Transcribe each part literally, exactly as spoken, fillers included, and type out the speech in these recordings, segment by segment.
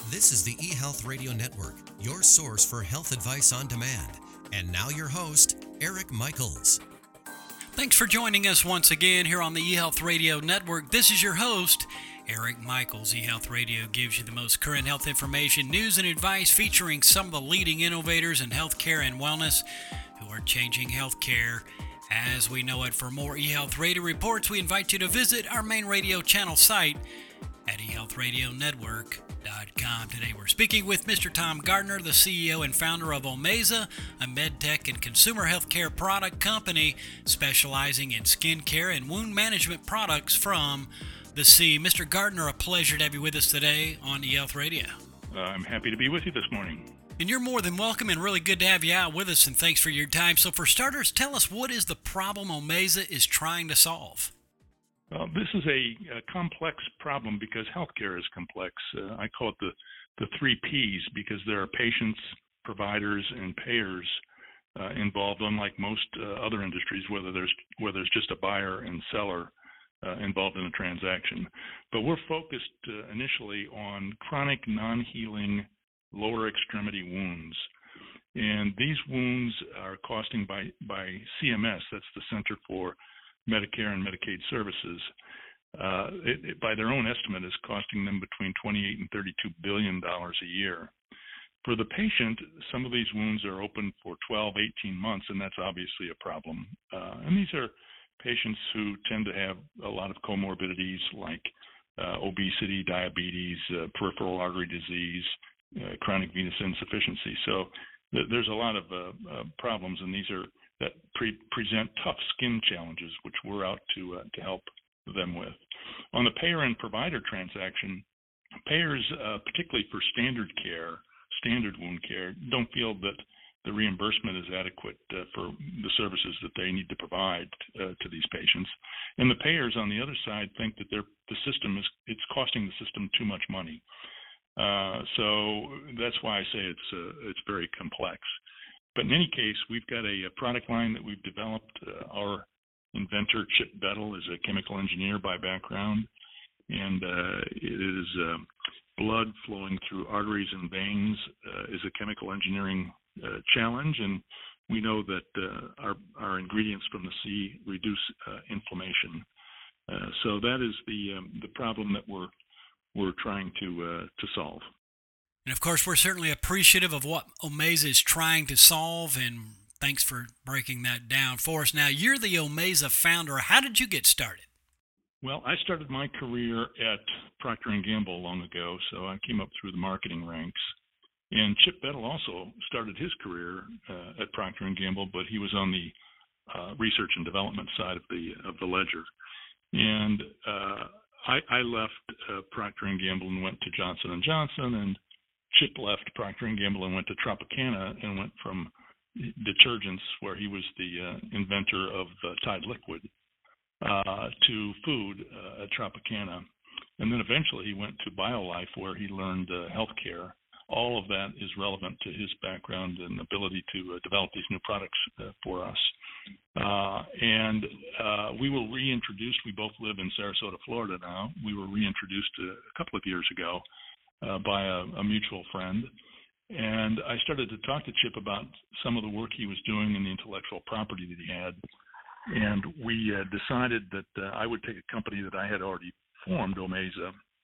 This is the eHealth Radio Network, your source for health advice on demand. And now your host, Eric Michaels. Thanks for joining us once again here on the eHealth Radio Network. This is your host, Eric Michaels. eHealth Radio gives you the most current health information, news, and advice featuring some of the leading innovators in healthcare and wellness who are changing healthcare as we know it. For more eHealth Radio reports, we invite you to visit our main radio channel site at e health radio network dot com. Today we're speaking with Mister Tom Gardner, the C E O and founder of Omeza, a medtech and consumer healthcare product company specializing in skincare and wound management products from the sea. Mister Gardner, a pleasure to have you with us today on eHealth Radio. Uh, I'm happy to be with you this morning. And you're more than welcome and really good to have you out with us, and thanks for your time. So for starters, tell us, what is the problem Omeza is trying to solve? Well, this is a, a complex problem because healthcare is complex. Uh, I call it the, the three Ps because there are patients, providers, and payers uh, involved, unlike most uh, other industries, whether there's where there's just a buyer and seller uh, involved in a transaction. But we're focused uh, initially on chronic, non-healing, lower extremity wounds. And these wounds are costing by, by C M S, that's the Center for Medicare and Medicaid Services, uh, it, it, by their own estimate, is costing them between twenty-eight and thirty-two billion dollars a year. For the patient, some of these wounds are open for twelve, eighteen months, and that's obviously a problem. Uh, and these are patients who tend to have a lot of comorbidities like uh, obesity, diabetes, uh, peripheral artery disease, uh, chronic venous insufficiency. So th- there's a lot of uh, uh, problems, and these are that pre- present tough skin challenges, which we're out to uh, to help them with. On the payer and provider transaction, payers, uh, particularly for standard care, standard wound care, don't feel that the reimbursement is adequate uh, for the services that they need to provide uh, to these patients. And the payers, on the other side, think that they're, the system is it's costing the system too much money. Uh, so that's why I say it's uh, it's very complex. But in any case, we've got a, a product line that we've developed. Uh, our inventor, Chip Bettle, is a chemical engineer by background, and uh, it is uh, blood flowing through arteries and veins uh, is a chemical engineering uh, challenge, and we know that uh, our, our ingredients from the sea reduce uh, inflammation. Uh, so that is the um, the problem that we're we're trying to uh, to solve. And of course, we're certainly appreciative of what Omeza is trying to solve, and thanks for breaking that down for us. Now, you're the Omeza founder. How did you get started? Well, I started my career at Procter and Gamble long ago, so I came up through the marketing ranks. And Chip Bettle also started his career uh, at Procter and Gamble, but he was on the uh, research and development side of the of the ledger. And uh, I, I left uh, Procter and Gamble and went to Johnson and Johnson, and Chip left Procter and Gamble and went to Tropicana and went from detergents, where he was the uh, inventor of uh, Tide Liquid, uh, to food uh, at Tropicana. And then eventually he went to BioLife, where he learned uh, healthcare. All of that is relevant to his background and ability to uh, develop these new products uh, for us. Uh, and uh, we were reintroduced. We both live in Sarasota, Florida now. We were reintroduced a, a couple of years ago Uh, by a, a mutual friend. And I started to talk to Chip about some of the work he was doing in the intellectual property that he had. And we uh, decided that uh, I would take a company that I had already formed, Omeza,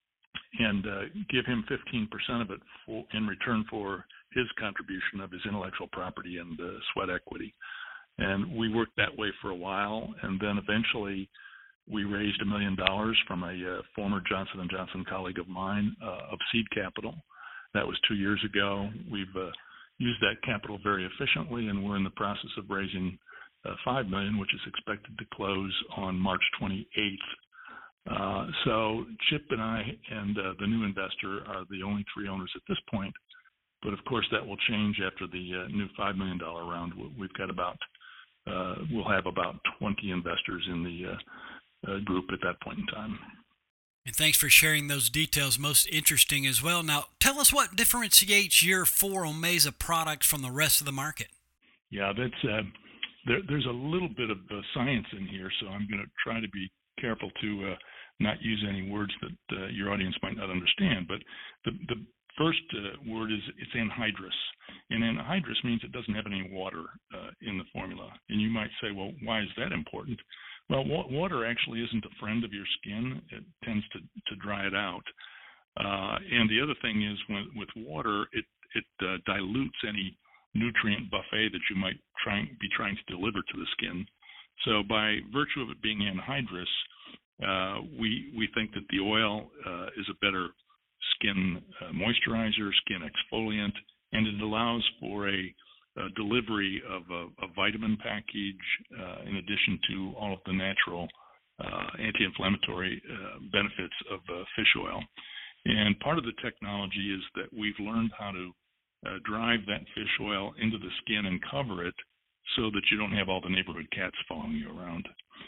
and uh, give him fifteen percent of it for, in return for his contribution of his intellectual property and uh, sweat equity. And we worked that way for a while, and then eventually we raised a million dollars from a uh, former Johnson and Johnson colleague of mine uh, of seed capital. That was two years ago. We've uh, used that capital very efficiently, and we're in the process of raising uh, five million dollars, which is expected to close on March twenty-eighth. Uh, so Chip and I and uh, the new investor are the only three owners at this point. But of course, that will change after the uh, new five million dollars round. We've got about uh, we'll have about twenty investors in the uh, Uh, group at that point in time. And thanks for sharing those details. Most interesting as well. Now, tell us what differentiates your four Omeza products from the rest of the market. Yeah, that's uh, there, there's a little bit of uh, science in here, so I'm going to try to be careful to uh, not use any words that uh, your audience might not understand. But the, the first uh, word is it's anhydrous. And anhydrous means it doesn't have any water uh, in the formula. And you might say, well, why is that important? Well, wa- water actually isn't a friend of your skin. It tends to, to dry it out. Uh, and the other thing is when, with water, it, it uh, dilutes any nutrient buffet that you might try, be trying to deliver to the skin. So by virtue of it being anhydrous, uh, we, we think that the oil uh, is a better skin uh, moisturizer, skin exfoliant, and it allows for a, a delivery of a, a vitamin package uh, in addition to all of the natural uh, anti-inflammatory uh, benefits of uh, fish oil. And part of the technology is that we've learned how to uh, drive that fish oil into the skin and cover it so that you don't have all the neighborhood cats following you around.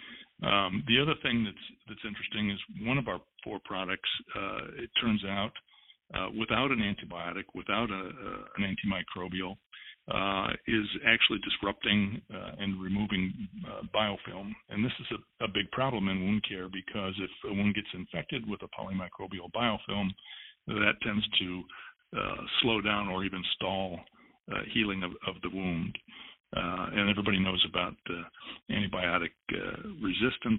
Um, the other thing that's that's interesting is one of our four products, uh, it turns out, uh, without an antibiotic, without a, a, an antimicrobial, uh, is actually disrupting uh, and removing uh, biofilm. And this is a, a big problem in wound care because if a wound gets infected with a polymicrobial biofilm, that tends to uh, slow down or even stall uh, healing of, of the wound. Uh, and everybody knows about uh, antibiotic uh, resistance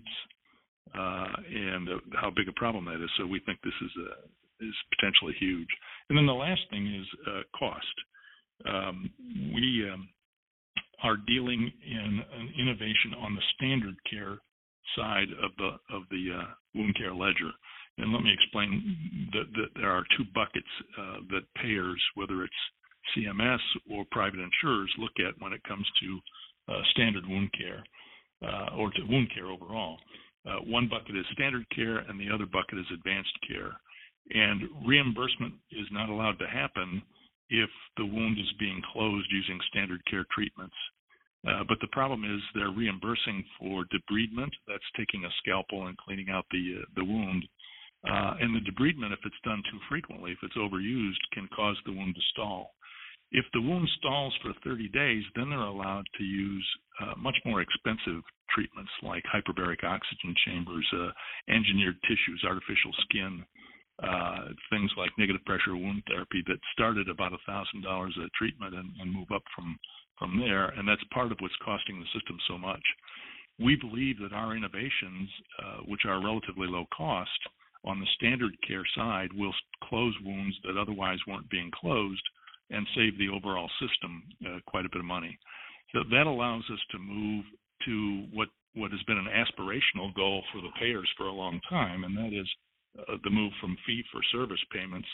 uh, and uh, how big a problem that is. So we think this is a, is potentially huge. And then the last thing is uh, cost. Um, we um, are dealing in an innovation on the standard care side of the of the uh, wound care ledger. And let me explain that, that there are two buckets uh, that payers, whether it's C M S or private insurers, look at when it comes to uh, standard wound care uh, or to wound care overall. Uh, one bucket is standard care and the other bucket is advanced care. And reimbursement is not allowed to happen if the wound is being closed using standard care treatments. Uh, but the problem is they're reimbursing for debridement. That's taking a scalpel and cleaning out the uh, the wound. Uh, and the debridement, if it's done too frequently, if it's overused, can cause the wound to stall. If the wound stalls for thirty days, then they're allowed to use uh, much more expensive treatments like hyperbaric oxygen chambers, uh, engineered tissues, artificial skin, uh, things like negative pressure wound therapy that start at about one thousand dollars a treatment and, and move up from, from there. And that's part of what's costing the system so much. We believe that our innovations, uh, which are relatively low cost, on the standard care side will close wounds that otherwise weren't being closed and save the overall system uh, quite a bit of money. So that allows us to move to what, what has been an aspirational goal for the payers for a long time, and that is uh, the move from fee-for-service payments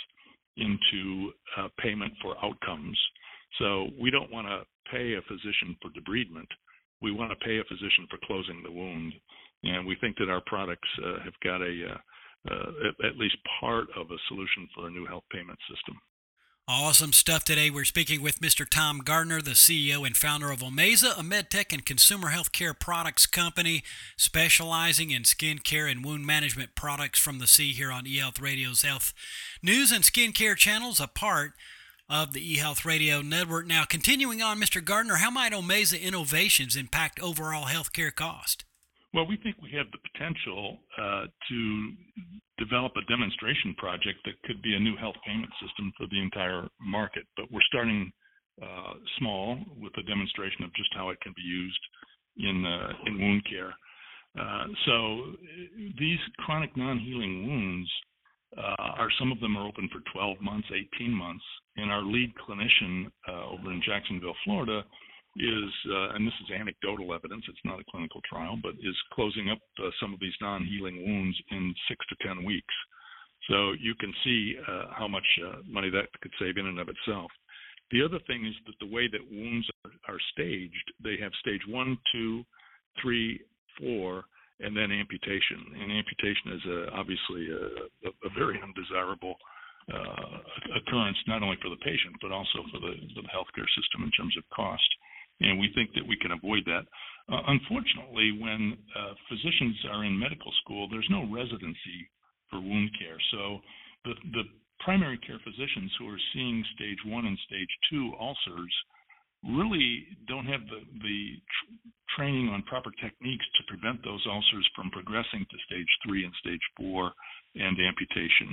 into uh, payment for outcomes. So we don't want to pay a physician for debridement. We want to pay a physician for closing the wound, and we think that our products uh, have got a uh, uh, at least part of a solution for a new health payment system. Awesome stuff today. We're speaking with Mister Tom Gardner, the C E O and founder of Omeza, a medtech and consumer healthcare products company specializing in skin care and wound management products from the sea here on eHealth Radio's Health News and Skincare channels, a part of the eHealth Radio Network. Now, continuing on, Mister Gardner, how might Omeza innovations impact overall healthcare cost? Well, we think we have the potential uh, to develop a demonstration project that could be a new health payment system for the entire market. But we're starting uh, small with a demonstration of just how it can be used in uh, in wound care. Uh, so these chronic non-healing wounds uh, are some of them are open for twelve months, eighteen months, and our lead clinician uh, over in Jacksonville, Florida, is, uh, and this is anecdotal evidence, it's not a clinical trial, but is closing up uh, some of these non-healing wounds in six to ten weeks. So you can see uh, how much uh, money that could save in and of itself. The other thing is that the way that wounds are, are staged, they have stage one, two, three, four, and then amputation. And amputation is uh, obviously a, a very undesirable uh, occurrence, not only for the patient, but also for the, for the healthcare system in terms of cost. And we think that we can avoid that. Uh, unfortunately, when uh, physicians are in medical school, there's no residency for wound care. So the, the primary care physicians who are seeing stage one and stage two ulcers really don't have the, the tr- training on proper techniques to prevent those ulcers from progressing to stage three and stage four and amputation.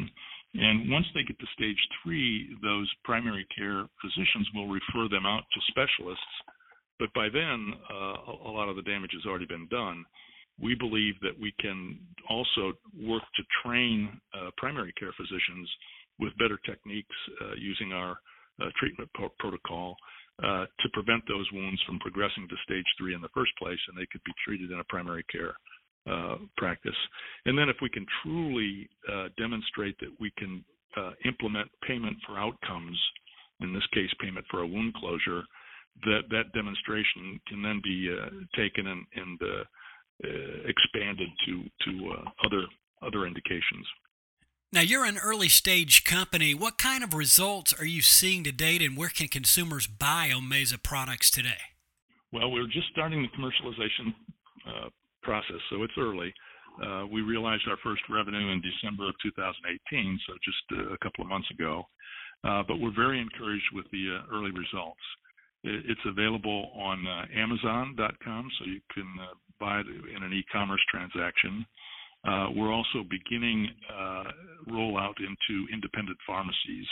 And once they get to stage three, those primary care physicians will refer them out to specialists. But by then, uh, a lot of the damage has already been done. We believe that we can also work to train uh, primary care physicians with better techniques uh, using our uh, treatment pro- protocol uh, to prevent those wounds from progressing to stage three in the first place, and they could be treated in a primary care uh, practice. And then if we can truly uh, demonstrate that we can uh, implement payment for outcomes, in this case payment for a wound closure, that that demonstration can then be uh, taken and, and uh, uh, expanded to to uh, other other indications. Now, you're an early stage company. What kind of results are you seeing to date, and where can consumers buy Omeza products today? Well, we're just starting the commercialization uh, process, so it's early. Uh, we realized our first revenue in December of two thousand eighteen, so just uh, a couple of months ago. Uh, but we're very encouraged with the uh, early results. It's available on uh, Amazon dot com, so you can uh, buy it in an e-commerce transaction. Uh, we're also beginning uh, rollout into independent pharmacies,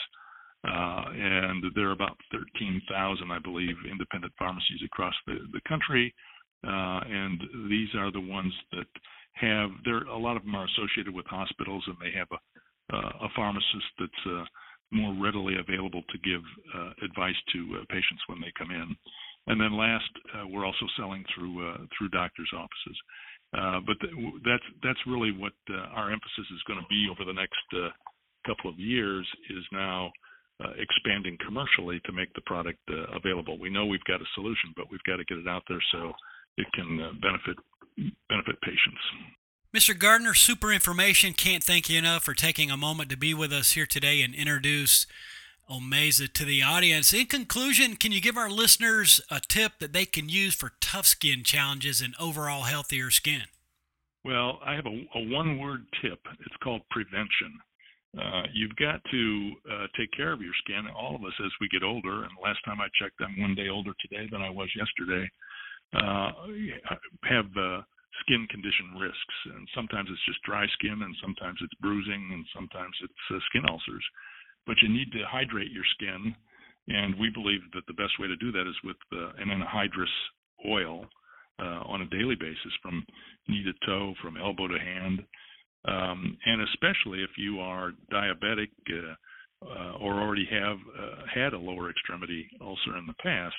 uh, and there are about thirteen thousand, I believe, independent pharmacies across the, the country, uh, and these are the ones that have, there a lot of them are associated with hospitals, and they have a, uh, a pharmacist that's uh, more readily available to give uh, advice to uh, patients when they come in. And then last, uh, we're also selling through uh, through doctors' offices. Uh, but th- that's that's really what uh, our emphasis is going to be over the next uh, couple of years, is now uh, expanding commercially to make the product uh, available. We know we've got a solution, but we've got to get it out there so it can uh, benefit benefit patients. Mister Gardner, super information. Can't thank you enough for taking a moment to be with us here today and introduce Omeza to the audience. In conclusion, can you give our listeners a tip that they can use for tough skin challenges and overall healthier skin? Well, I have a, a one-word tip. It's called prevention. Uh, you've got to uh, take care of your skin, all of us, as we get older. And last time I checked, I'm one day older today than I was yesterday. Uh, have uh, skin condition risks, and sometimes it's just dry skin, and sometimes it's bruising, and sometimes it's uh, skin ulcers. But you need to hydrate your skin, and we believe that the best way to do that is with uh, an anhydrous oil uh, on a daily basis, from knee to toe, from elbow to hand, um, and especially if you are diabetic uh, uh, or already have uh, had a lower extremity ulcer in the past.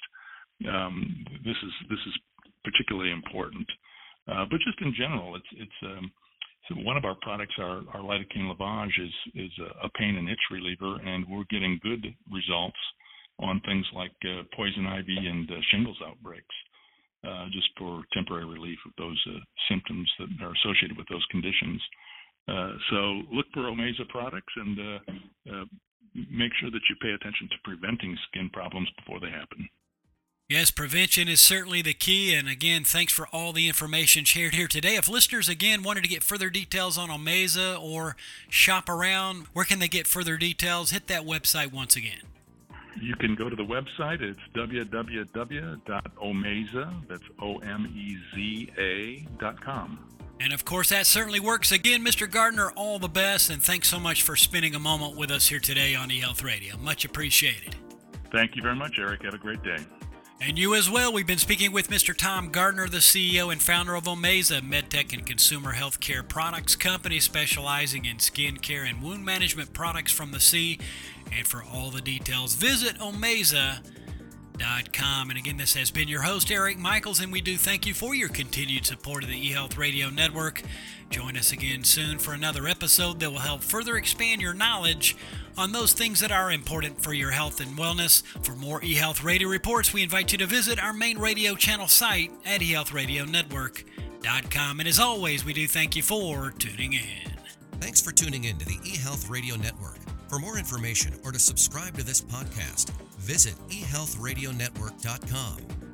Um, this is this is particularly important. Uh, but just in general, it's it's um, so one of our products, our, our lidocaine lavage, is is a, a pain and itch reliever, and we're getting good results on things like uh, poison ivy and uh, shingles outbreaks, uh, just for temporary relief of those uh, symptoms that are associated with those conditions. Uh, so look for Omeza products, and uh, uh, make sure that you pay attention to preventing skin problems before they happen. Yes, prevention is certainly the key. And again, thanks for all the information shared here today. If listeners, again, wanted to get further details on Omeza or shop around, where can they get further details? Hit that website once again. You can go to the website. It's w w w dot omeza, that's O M E Z A dot com. And of course, that certainly works. Again, Mister Gardner, all the best, and thanks so much for spending a moment with us here today on eHealth Radio. Much appreciated. Thank you very much, Eric. Have a great day. And you as well. We've been speaking with Mister Tom Gardner, the C E O and founder of Omeza, MedTech and consumer healthcare products company specializing in skin care and wound management products from the sea. And for all the details, visit omeza dot com. And again, this has been your host, Eric Michaels, and we do thank you for your continued support of the eHealth Radio Network. Join us again soon for another episode that will help further expand your knowledge on those things that are important for your health and wellness. For more eHealth Radio reports, we invite you to visit our main radio channel site at e health radio network dot com. And as always, we do thank you for tuning in. Thanks for tuning in to the eHealth Radio Network. For more information or to subscribe to this podcast, visit e health radio network dot com.